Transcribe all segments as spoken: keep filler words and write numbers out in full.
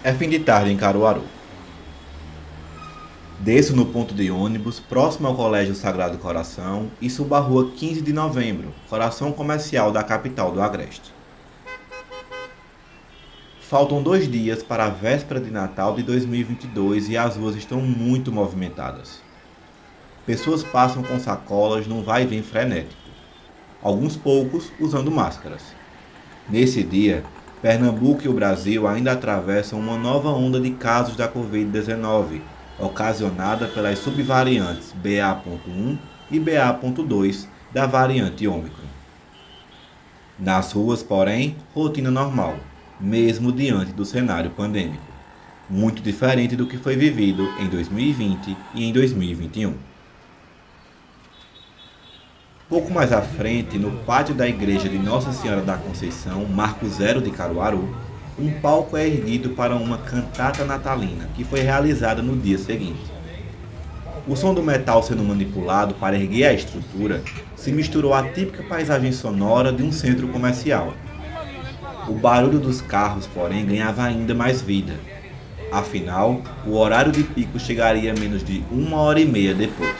É fim de tarde em Caruaru. Desço no ponto de ônibus, próximo ao Colégio Sagrado Coração, e subo a rua quinze de novembro, coração comercial da capital do Agreste. Faltam dois dias para a véspera de Natal de dois mil e vinte e dois e as ruas estão muito movimentadas. Pessoas passam com sacolas num vai e vem frenético, alguns poucos usando máscaras. Nesse dia, Pernambuco e o Brasil ainda atravessam uma nova onda de casos da covid dezenove, ocasionada pelas subvariantes B A ponto um e B A ponto dois da variante Ômicron. Nas ruas, porém, rotina normal, mesmo diante do cenário pandêmico, muito diferente do que foi vivido em dois mil e vinte e em dois mil e vinte e um. Pouco mais à frente, no pátio da igreja de Nossa Senhora da Conceição, Marco Zero de Caruaru, um palco é erguido para uma cantata natalina, que foi realizada no dia seguinte. O som do metal sendo manipulado para erguer a estrutura se misturou à típica paisagem sonora de um centro comercial. O barulho dos carros, porém, ganhava ainda mais vida. Afinal, o horário de pico chegaria menos de uma hora e meia depois.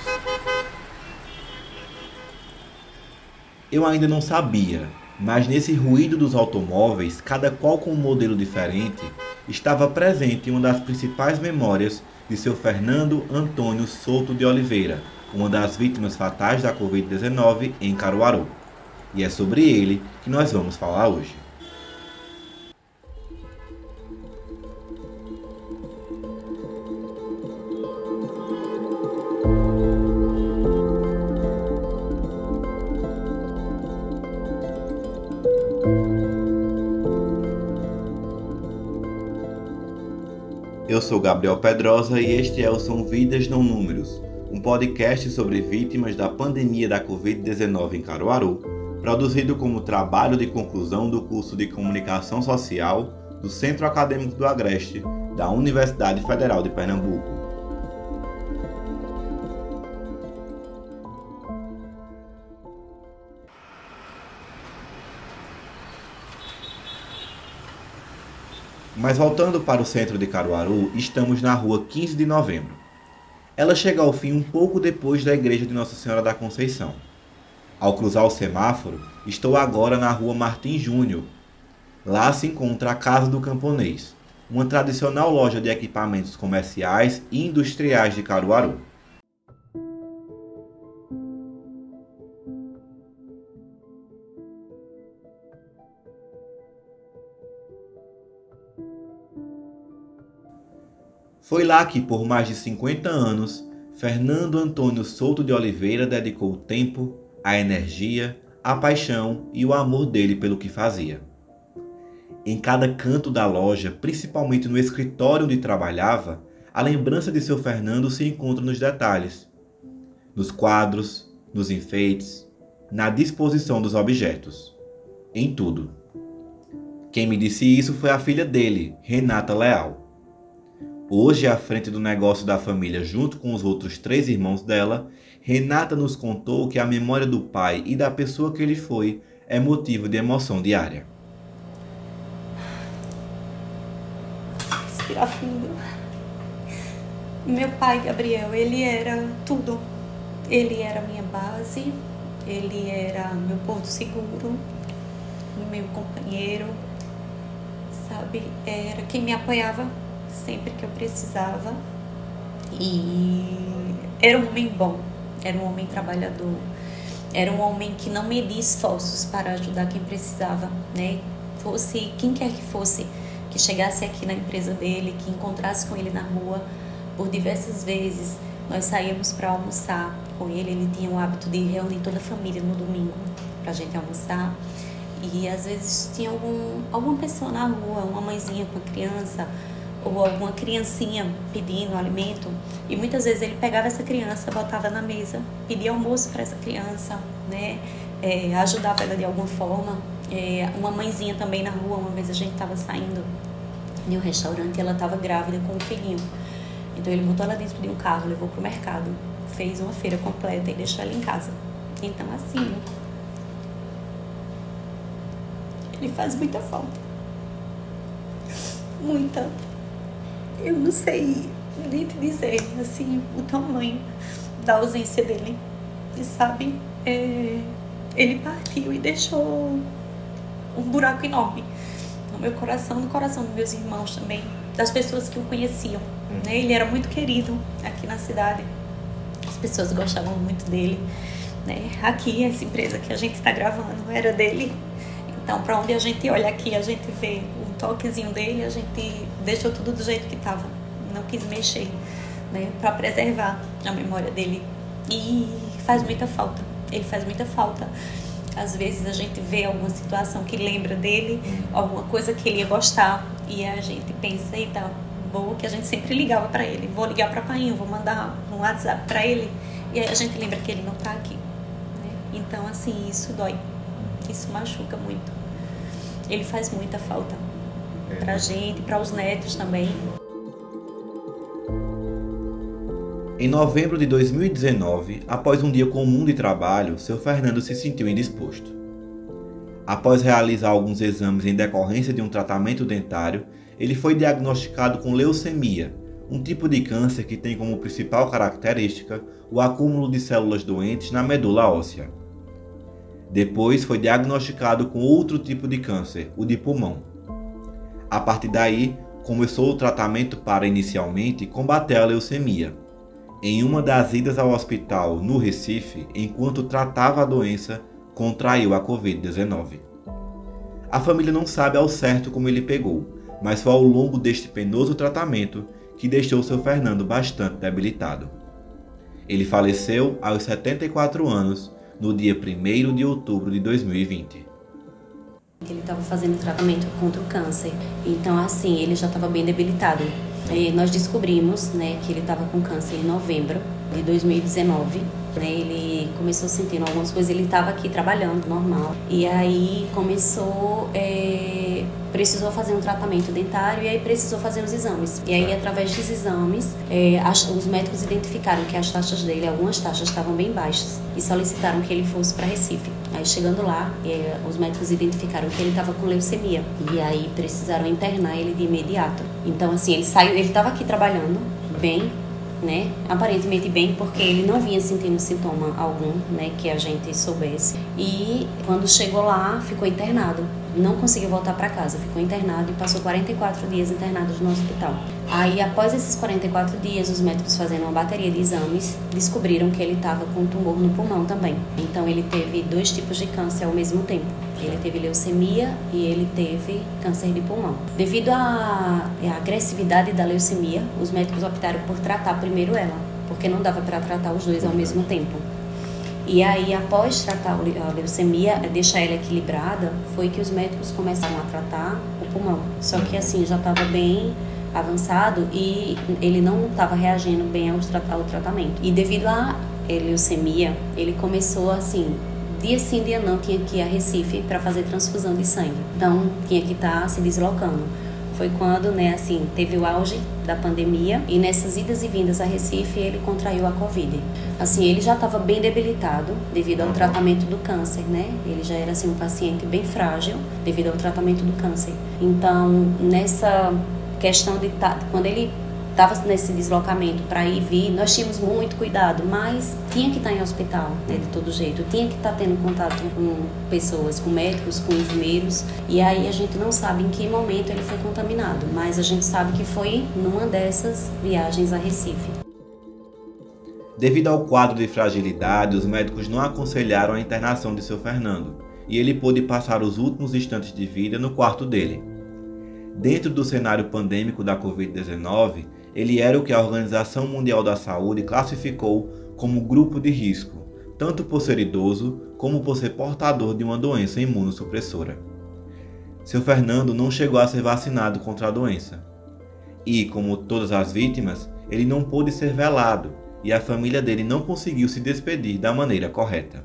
Eu ainda não sabia, mas nesse ruído dos automóveis, cada qual com um modelo diferente, estava presente uma das principais memórias de seu Fernando Antônio Souto de Oliveira, uma das vítimas fatais da covid dezenove em Caruaru. E é sobre ele que nós vamos falar hoje. Eu sou Gabriel Pedrosa e este é o São Vidas Não Números, um podcast sobre vítimas da pandemia da covid dezenove em Caruaru, produzido como trabalho de conclusão do curso de Comunicação Social do Centro Acadêmico do Agreste, da Universidade Federal de Pernambuco. Mas voltando para o centro de Caruaru, estamos na rua quinze de novembro. Ela chega ao fim um pouco depois da igreja de Nossa Senhora da Conceição. Ao cruzar o semáforo, estou agora na rua Martim Júnior. Lá se encontra a Casa do Camponês, uma tradicional loja de equipamentos comerciais e industriais de Caruaru. Foi lá que, por mais de cinquenta anos, Fernando Antônio Souto de Oliveira dedicou o tempo, a energia, a paixão e o amor dele pelo que fazia. Em cada canto da loja, principalmente no escritório onde trabalhava, a lembrança de seu Fernando se encontra nos detalhes, nos quadros, nos enfeites, na disposição dos objetos, em tudo. Quem me disse isso foi a filha dele, Renata Leal. Hoje, à frente do negócio da família, junto com os outros três irmãos dela, Renata nos contou que a memória do pai e da pessoa que ele foi é motivo de emoção diária. Respira fundo. Meu pai, Gabriel, ele era tudo. Ele era minha base, ele era meu porto seguro, meu companheiro, sabe? Era quem me apoiava sempre que eu precisava, e era um homem bom, era um homem trabalhador, era um homem que não media esforços para ajudar quem precisava, né? Fosse quem quer que fosse, que chegasse aqui na empresa dele, que encontrasse com ele na rua. Por diversas vezes nós saíamos para almoçar com ele. Ele tinha o hábito de reunir toda a família no domingo para a gente almoçar, e às vezes tinha algum, alguma pessoa na rua, uma mãezinha com a criança, ou alguma criancinha pedindo alimento, e muitas vezes ele pegava essa criança, botava na mesa, pedia almoço para essa criança, né? É, ajudava ela de alguma forma. É, uma mãezinha também na rua, uma vez a gente estava saindo de um restaurante e ela estava grávida com um filhinho, então ele botou ela dentro de um carro, levou para o mercado, fez uma feira completa e deixou ela em casa. Então assim, ele faz muita falta, muita. Eu não sei nem te dizer, assim, o tamanho da ausência dele. E sabe, é, ele partiu e deixou um buraco enorme no meu coração, no coração dos meus irmãos também, das pessoas que o conheciam, né? Ele era muito querido aqui na cidade, as pessoas gostavam muito dele, né? Aqui, essa empresa que a gente está gravando era dele, então para onde a gente olha aqui, a gente vê um toquezinho dele, a gente deixou tudo do jeito que estava, não quis mexer, né? Para preservar a memória dele, e faz muita falta, ele faz muita falta. Às vezes a gente vê alguma situação que lembra dele, alguma coisa que ele ia gostar, e a gente pensa, eita, vou, que a gente sempre ligava para ele, vou ligar para Painho, vou mandar um WhatsApp para ele, e aí a gente lembra que ele não tá aqui, né? Então, assim, isso dói, isso machuca muito. Ele faz muita falta pra gente, para os netos também. Em novembro de dois mil e dezenove, após um dia comum de trabalho, seu Fernando se sentiu indisposto. Após realizar alguns exames em decorrência de um tratamento dentário, ele foi diagnosticado com leucemia, um tipo de câncer que tem como principal característica o acúmulo de células doentes na medula óssea. Depois foi diagnosticado com outro tipo de câncer, o de pulmão. A partir daí, começou o tratamento para, inicialmente, combater a leucemia. Em uma das idas ao hospital no Recife, enquanto tratava a doença, contraiu a covid dezenove. A família não sabe ao certo como ele pegou, mas foi ao longo deste penoso tratamento que deixou seu Fernando bastante debilitado. Ele faleceu aos setenta e quatro anos, no dia primeiro de outubro de dois mil e vinte. Ele estava fazendo tratamento contra o câncer, então assim, ele já estava bem debilitado. E nós descobrimos, né, que ele estava com câncer em novembro de dois mil e dezenove. Né, ele começou sentindo algumas coisas, ele estava aqui trabalhando normal. E aí começou, é, precisou fazer um tratamento dentário e aí precisou fazer os exames. E aí, através dos exames, é, as, os médicos identificaram que as taxas dele, algumas taxas estavam bem baixas e solicitaram que ele fosse para Recife. Aí, chegando lá, é, os médicos identificaram que ele estava com leucemia e aí precisaram internar ele de imediato. Então, assim, ele saiu, ele estava aqui trabalhando bem, né, aparentemente bem, porque ele não vinha sentindo sintoma algum, né, que a gente soubesse. E quando chegou lá, ficou internado. Não conseguiu voltar para casa, ficou internado e passou quarenta e quatro dias internado no hospital. Aí, após esses quarenta e quatro dias, os médicos fazendo uma bateria de exames, descobriram que ele estava com tumor no pulmão também. Então, ele teve dois tipos de câncer ao mesmo tempo. Ele teve leucemia e ele teve câncer de pulmão. Devido à, à agressividade da leucemia, os médicos optaram por tratar primeiro ela, porque não dava para tratar os dois ao mesmo tempo. E aí, após tratar a leucemia, deixar ela equilibrada, foi que os médicos começaram a tratar o pulmão. Só que assim, já estava bem avançado e ele não estava reagindo bem ao, ao tratamento. E devido à leucemia, ele começou assim, dia sim, dia não, tinha que ir a Recife para fazer transfusão de sangue. Então, tinha que estar se deslocando. Foi quando, né, assim, teve o auge da pandemia e nessas idas e vindas a Recife ele contraiu a Covid. Assim, ele já estava bem debilitado devido ao tratamento do câncer, né? Ele já era, assim, um paciente bem frágil devido ao tratamento do câncer. Então, nessa questão de quando ele estava nesse deslocamento para ir e vir, nós tínhamos muito cuidado, mas tinha que estar em hospital, né, de todo jeito, tinha que estar tendo contato com pessoas, com médicos, com enfermeiros, e aí a gente não sabe em que momento ele foi contaminado, mas a gente sabe que foi numa dessas viagens a Recife. Devido ao quadro de fragilidade, os médicos não aconselharam a internação de seu Fernando, e ele pôde passar os últimos instantes de vida no quarto dele. Dentro do cenário pandêmico da covid dezenove, ele era o que a Organização Mundial da Saúde classificou como grupo de risco, tanto por ser idoso como por ser portador de uma doença imunossupressora. Seu Fernando não chegou a ser vacinado contra a doença. E, como todas as vítimas, ele não pôde ser velado e a família dele não conseguiu se despedir da maneira correta.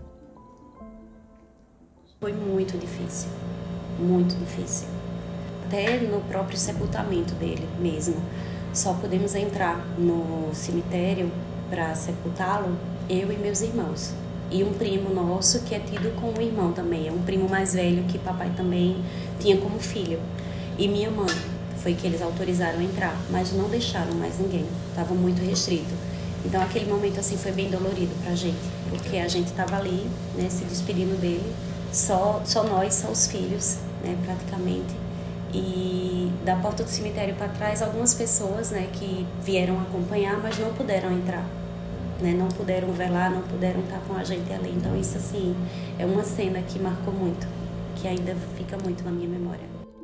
Foi muito difícil, muito difícil. Até no próprio sepultamento dele mesmo. Só podemos entrar no cemitério para sepultá-lo, eu e meus irmãos. E um primo nosso que é tido como irmão também. É um primo mais velho que papai também tinha como filho. E minha mãe. foi que eles autorizaram entrar, mas não deixaram mais ninguém, estava muito restrito. Então aquele momento assim foi bem dolorido pra gente, porque a gente estava ali, né, se despedindo dele, só, só nós, só os filhos, né, praticamente. E da porta do cemitério para trás, algumas pessoas, né, que vieram acompanhar, mas não puderam entrar, né, não puderam velar, não puderam estar com a gente ali. Então isso assim é uma cena que marcou muito, que ainda fica muito na minha memória.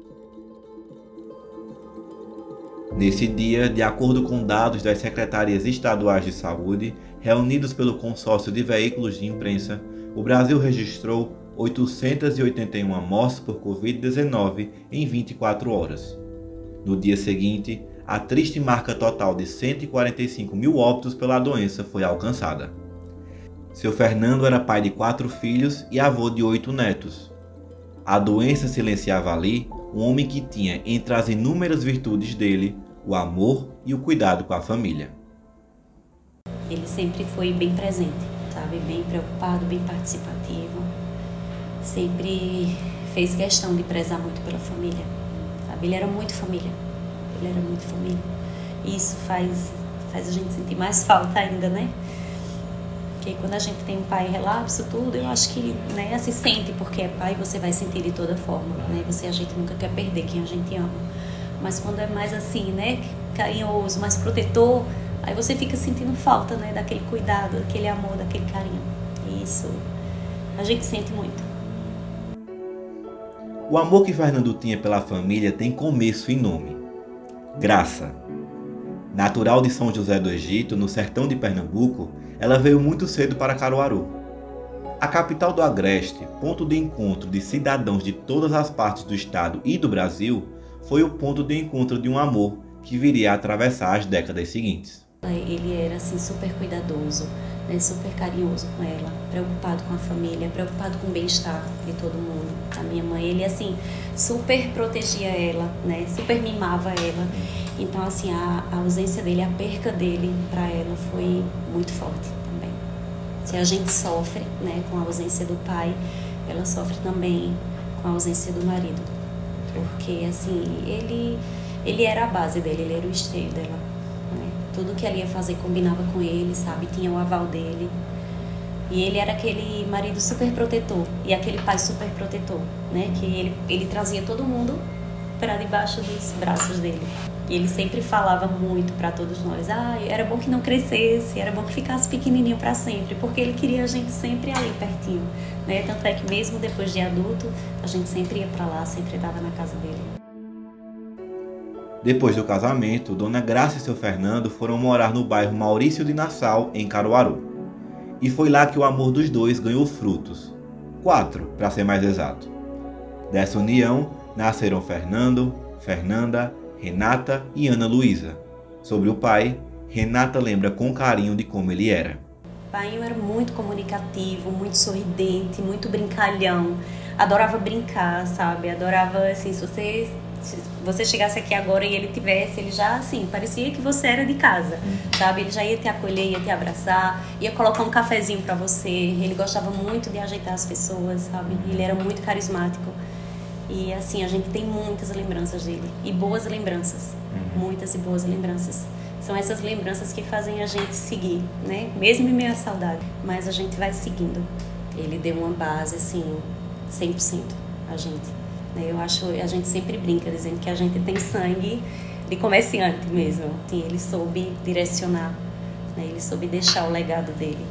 Nesse dia, de acordo com dados das secretarias estaduais de saúde, reunidos pelo consórcio de veículos de imprensa, o Brasil registrou oitocentas e oitenta e uma mortes por covid dezenove em vinte e quatro horas. No dia seguinte, a triste marca total de cento e quarenta e cinco mil óbitos pela doença foi alcançada. Seu Fernando era pai de quatro filhos e avô de oito netos. A doença silenciava ali um homem que tinha entre as inúmeras virtudes dele o amor e o cuidado com a família. Ele sempre foi bem presente, sabe? Bem preocupado, bem participativo. Sempre fez questão de prezar muito pela família, sabe? Ele era muito família, ele era muito família. E isso faz, faz a gente sentir mais falta ainda, né? Porque quando a gente tem um pai relapso, tudo, eu acho que, né, se sente, porque é pai, você vai sentir de toda forma, né? Você, a gente nunca quer perder quem a gente ama. Mas quando é mais assim, né, carinhoso, mais protetor, aí você fica sentindo falta, né, daquele cuidado, daquele amor, daquele carinho. E isso a gente sente muito. O amor que Fernando tinha pela família tem começo e nome: Graça. Natural de São José do Egito, no sertão de Pernambuco, ela veio muito cedo para Caruaru. A capital do Agreste, ponto de encontro de cidadãos de todas as partes do estado e do Brasil, foi o ponto de encontro de um amor que viria a atravessar as décadas seguintes. Ele era assim super cuidadoso, né, super carinhoso com ela, preocupado com a família, preocupado com o bem-estar de todo mundo. A minha mãe, ele assim super protegia ela, né, super mimava ela. Então assim a, a ausência dele, a perca dele para ela foi muito forte também. Se a gente sofre, né, com a ausência do pai, ela sofre também com a ausência do marido, porque assim ele ele era a base dele, ele era o esteio dela. Tudo que ela ia fazer combinava com ele, sabe? Tinha o aval dele. E ele era aquele marido super protetor e aquele pai super protetor, né? Que ele, ele trazia todo mundo para debaixo dos braços dele. E ele sempre falava muito para todos nós: ah, era bom que não crescesse, era bom que ficasse pequenininho para sempre, porque ele queria a gente sempre ali pertinho, né? Tanto é que mesmo depois de adulto, a gente sempre ia para lá, sempre estava na casa dele. Depois do casamento, Dona Graça e seu Fernando foram morar no bairro Maurício de Nassau, em Caruaru. E foi lá que o amor dos dois ganhou frutos. Quatro, para ser mais exato. Dessa união, nasceram Fernando, Fernanda, Renata e Ana Luísa. Sobre o pai, Renata lembra com carinho de como ele era. O pai era muito comunicativo, muito sorridente, muito brincalhão. Adorava brincar, sabe? Adorava, assim, se você... se você chegasse aqui agora e ele tivesse, ele já, assim, parecia que você era de casa, sabe? Ele já ia te acolher, ia te abraçar, ia colocar um cafezinho pra você. Ele gostava muito de ajeitar as pessoas, sabe? Ele era muito carismático. E, assim, a gente tem muitas lembranças dele. E boas lembranças. Muitas e boas lembranças. São essas lembranças que fazem a gente seguir, né? Mesmo em meio à saudade. Mas a gente vai seguindo. Ele deu uma base, assim, cem por cento a gente. Eu acho, a gente sempre brinca dizendo que a gente tem sangue de comerciante mesmo. Ele soube direcionar, né? Ele soube deixar o legado dele.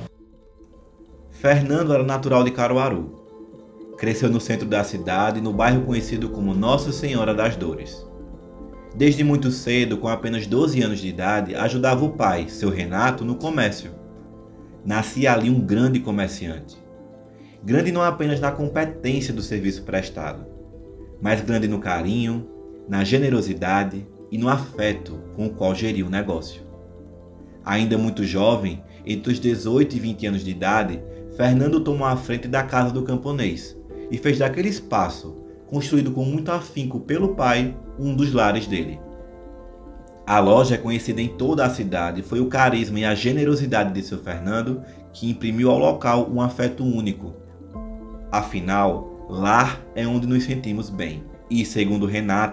Fernando era natural de Caruaru. Cresceu no centro da cidade, no bairro conhecido como Nossa Senhora das Dores. Desde muito cedo, com apenas doze anos de idade, ajudava o pai, seu Renato, no comércio. Nascia ali um grande comerciante. Grande não apenas na competência do serviço prestado, mas grande no carinho, na generosidade e no afeto com o qual geria o negócio. Ainda muito jovem, entre os dezoito e vinte anos de idade, Fernando tomou a frente da casa do camponês e fez daquele espaço, construído com muito afinco pelo pai, um dos lares dele. A loja, conhecida em toda a cidade, foi o carisma e a generosidade de seu Fernando que imprimiu ao local um afeto único. Afinal, lar é onde nos sentimos bem. E, segundo Renata,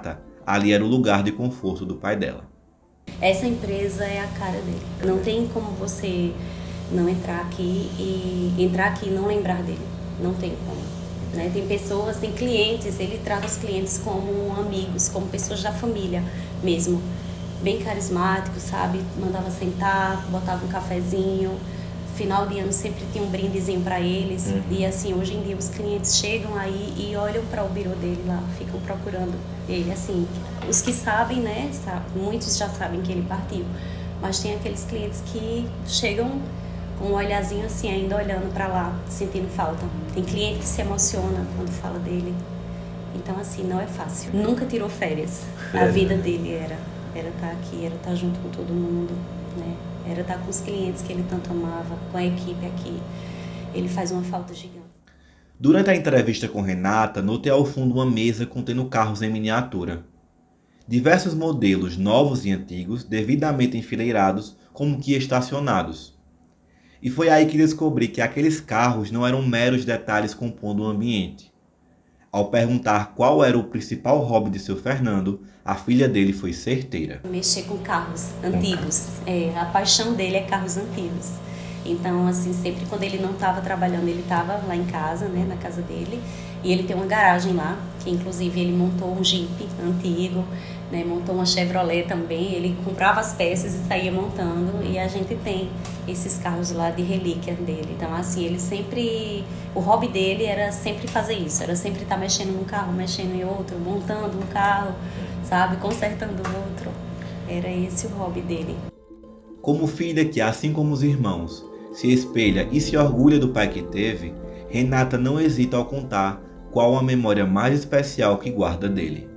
ali era o lugar de conforto do pai dela. Essa empresa é a cara dele. Não tem como você não entrar aqui e entrar aqui e não lembrar dele. Não tem como. Né? Tem pessoas, tem clientes, ele trata os clientes como amigos, como pessoas da família mesmo. Bem carismático, sabe? Mandava sentar, botava um cafezinho. Final de ano sempre tinha um brindezinho para eles. Uhum. E assim, hoje em dia os clientes chegam aí e olham para o birô dele lá, ficam procurando ele. Assim, os que sabem, né? Sabe, muitos já sabem que ele partiu. Mas tem aqueles clientes que chegam com um olhazinho assim, ainda olhando para lá, sentindo falta. Tem cliente que se emociona quando fala dele. Então, assim, não é fácil. Nunca tirou férias. A vida dele era era estar aqui, era estar junto com todo mundo, né? Era estar com os clientes que ele tanto amava, com a equipe aqui. Ele faz uma falta gigante. Durante a entrevista com Renata, notei ao fundo uma mesa contendo carros em miniatura. Diversos modelos novos e antigos, devidamente enfileirados, como que estacionados. E foi aí que descobri que aqueles carros não eram meros detalhes compondo o ambiente. Ao perguntar qual era o principal hobby de seu Fernando, a filha dele foi certeira. Mexer com carros antigos. É, a paixão dele é carros antigos. Então, assim, sempre quando ele não estava trabalhando, ele estava lá em casa, né, na casa dele. E ele tem uma garagem lá, que inclusive ele montou um Jeep antigo, né, montou uma Chevrolet também. Ele comprava as peças e saía montando. E a gente tem esses carros lá de relíquia dele. Então, assim, ele sempre... O hobby dele era sempre fazer isso. Era sempre estar mexendo num carro, mexendo em outro, montando um carro, sabe? Consertando outro. Era esse o hobby dele. Como filha que, assim como os irmãos, se espelha e se orgulha do pai que teve, Renata não hesita ao contar qual a memória mais especial que guarda dele.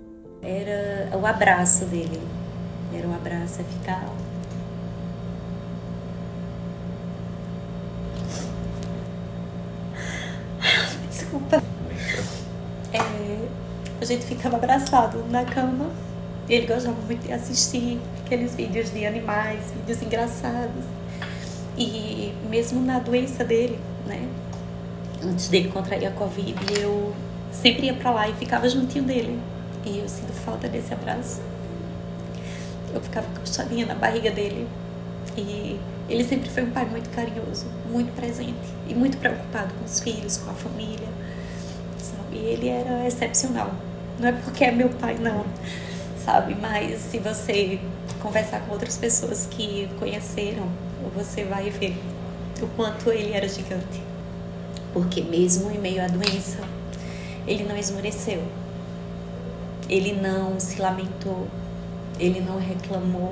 Era o abraço dele. Era o abraço, é ficar... Desculpa. É, a gente ficava abraçado na cama. Ele gostava muito de assistir aqueles vídeos de animais, vídeos engraçados. E mesmo na doença dele, né? Antes dele contrair a Covid, eu sempre ia pra lá e ficava juntinho dele. E eu sinto falta desse abraço. Eu ficava encostadinha na barriga dele. E ele sempre foi um pai muito carinhoso, muito presente e muito preocupado com os filhos, com a família, sabe? E ele era excepcional. Não é porque é meu pai, não, sabe? Mas se você conversar com outras pessoas que conheceram, você vai ver o quanto ele era gigante. Porque mesmo em meio à doença, ele não esmoreceu. Ele não se lamentou. Ele não reclamou.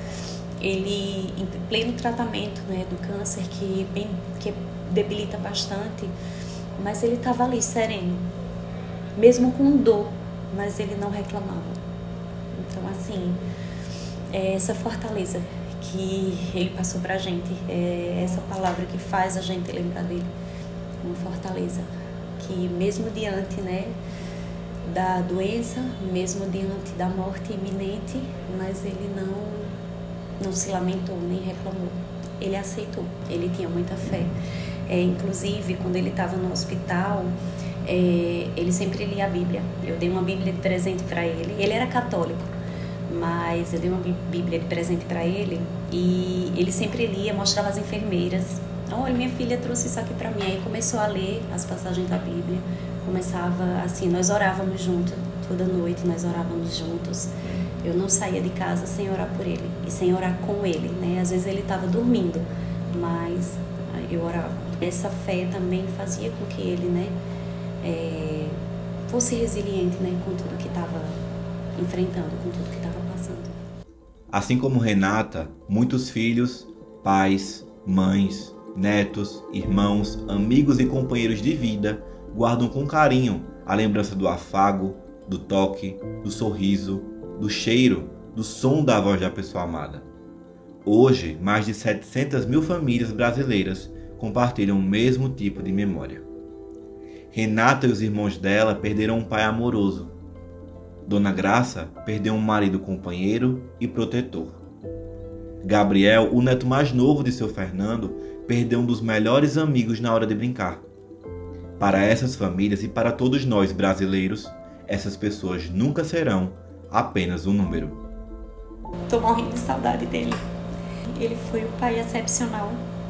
Ele, em pleno tratamento, né, do câncer, que, bem, que debilita bastante, mas ele estava ali sereno, mesmo com dor, mas ele não reclamava. Então, assim, é essa fortaleza que ele passou pra gente, é essa palavra que faz a gente lembrar dele, uma fortaleza, que mesmo diante, né, da doença, mesmo diante da morte iminente, mas ele não não se lamentou, nem reclamou. Ele aceitou, ele tinha muita fé. É, inclusive, quando ele estava no hospital, é, ele sempre lia a Bíblia. Eu dei uma Bíblia de presente para ele. Ele era católico, mas eu dei uma Bíblia de presente para ele e ele sempre lia, mostrava às enfermeiras. Olha, minha filha trouxe isso aqui para mim. Aí começou a ler as passagens da Bíblia. Começava assim, nós orávamos juntos, toda noite nós orávamos juntos. Eu não saía de casa sem orar por ele e sem orar com ele, né? Às vezes ele estava dormindo, mas eu orava. Essa fé também fazia com que ele, né, é, fosse resiliente, né, com tudo que estava enfrentando, com tudo que estava passando. Assim como Renata, muitos filhos, pais, mães, netos, irmãos, amigos e companheiros de vida guardam com carinho a lembrança do afago, do toque, do sorriso, do cheiro, do som da voz da pessoa amada. Hoje, mais de setecentas mil famílias brasileiras compartilham o mesmo tipo de memória. Renata e os irmãos dela perderam um pai amoroso. Dona Graça perdeu um marido companheiro e protetor. Gabriel, o neto mais novo de seu Fernando, perdeu um dos melhores amigos na hora de brincar. Para essas famílias e para todos nós brasileiros, essas pessoas nunca serão apenas um número. Tô morrendo de saudade dele. Ele foi um pai excepcional.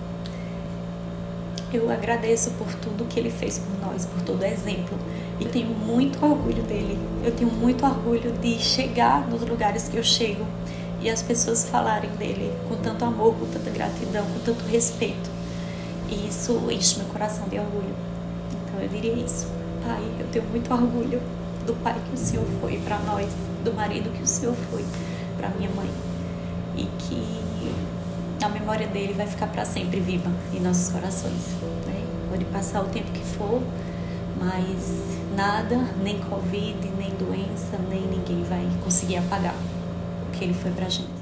Eu agradeço por tudo que ele fez por nós, por todo exemplo. E tenho muito orgulho dele. Eu tenho muito orgulho de chegar nos lugares que eu chego e as pessoas falarem dele com tanto amor, com tanta gratidão, com tanto respeito. E isso enche meu coração de orgulho. Então eu diria isso. Pai, eu tenho muito orgulho do pai que o Senhor foi para nós, do marido que o Senhor foi para minha mãe. E que a memória dele vai ficar para sempre viva em nossos corações. Né? Pode passar o tempo que for, mas nada, nem Covid, nem doença, nem ninguém vai conseguir apagar o que ele foi pra gente.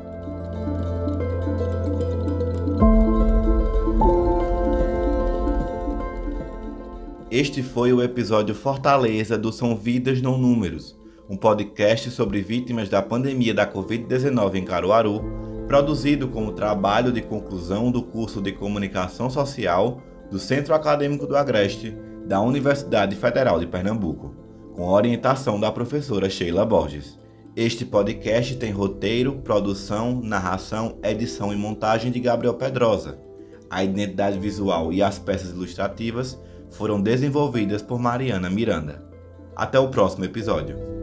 Este foi o episódio Fortaleza do São Vidas Não Números, um podcast sobre vítimas da pandemia da covid dezenove em Caruaru, produzido como trabalho de conclusão do curso de Comunicação Social do Centro Acadêmico do Agreste, da Universidade Federal de Pernambuco, com orientação da professora Sheila Borges. Este podcast tem roteiro, produção, narração, edição e montagem de Gabriel Pedrosa. A identidade visual e as peças ilustrativas foram desenvolvidas por Mariana Miranda. Até o próximo episódio.